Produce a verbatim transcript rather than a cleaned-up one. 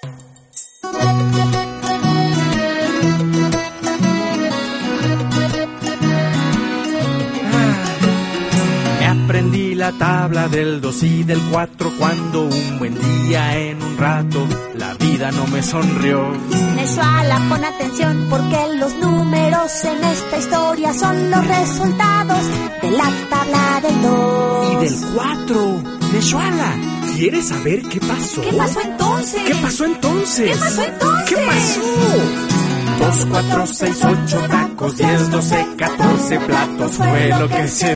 Aprendí la tabla del dos y del cuatro cuando un buen día en un rato la vida no me sonrió. Neshuala, pon atención porque los números en esta historia son los resultados de la tabla del dos. Y del cuatro. Neshuala, ¿quieres saber qué pasó? ¿Qué pasó entonces? ¿Qué pasó entonces? ¿Qué pasó entonces? ¿Qué pasó? Dos, cuatro, seis, ocho tacos, diez, doce, catorce platos fue lo que se